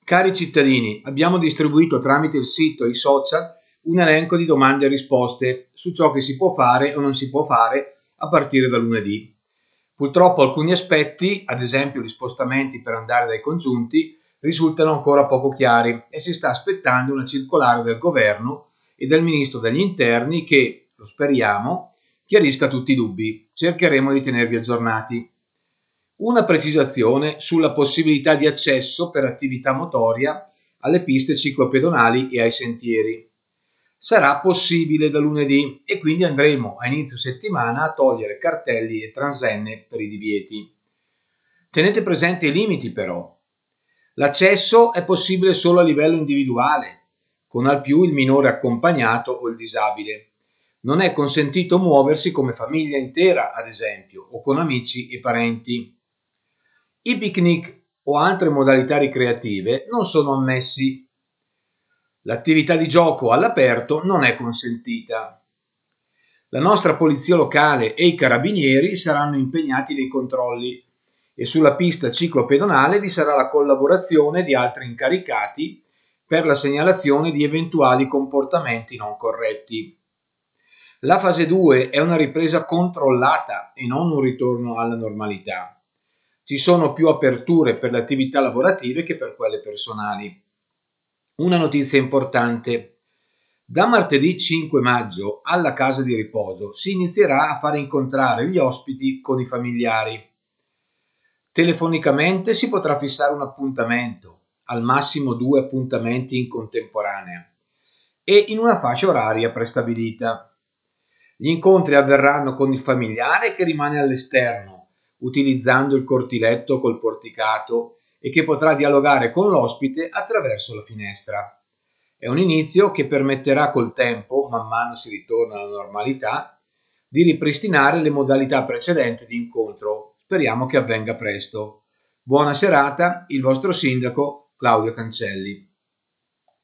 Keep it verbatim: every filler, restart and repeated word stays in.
Cari cittadini, abbiamo distribuito tramite il sito e i social un elenco di domande e risposte su ciò che si può fare o non si può fare a partire da lunedì. Purtroppo alcuni aspetti, ad esempio gli spostamenti per andare dai congiunti, risultano ancora poco chiari e si sta aspettando una circolare del governo e del ministro degli interni che, lo speriamo, chiarisca tutti i dubbi. Cercheremo di tenervi aggiornati. Una precisazione sulla possibilità di accesso per attività motoria alle piste ciclopedonali e ai sentieri. Sarà possibile da lunedì e quindi andremo a inizio settimana a togliere cartelli e transenne per i divieti. Tenete presente i limiti però. L'accesso è possibile solo a livello individuale, con al più il minore accompagnato o il disabile. Non è consentito muoversi come famiglia intera, ad esempio, o con amici e parenti. I picnic o altre modalità ricreative non sono ammessi. L'attività di gioco all'aperto non è consentita. La nostra polizia locale e i carabinieri saranno impegnati nei controlli e sulla pista ciclopedonale vi sarà la collaborazione di altri incaricati per la segnalazione di eventuali comportamenti non corretti. La fase due è una ripresa controllata e non un ritorno alla normalità. Ci sono più aperture per le attività lavorative che per quelle personali. Una notizia importante. Da martedì cinque maggio alla casa di riposo si inizierà a far incontrare gli ospiti con i familiari. Telefonicamente si potrà fissare un appuntamento, al massimo due appuntamenti in contemporanea, e in una fascia oraria prestabilita. Gli incontri avverranno con il familiare che rimane all'esterno, utilizzando il cortiletto col porticato e che potrà dialogare con l'ospite attraverso la finestra. È un inizio che permetterà col tempo, man mano si ritorna alla normalità, di ripristinare le modalità precedenti di incontro. Speriamo che avvenga presto. Buona serata, il vostro sindaco Claudio Cancelli.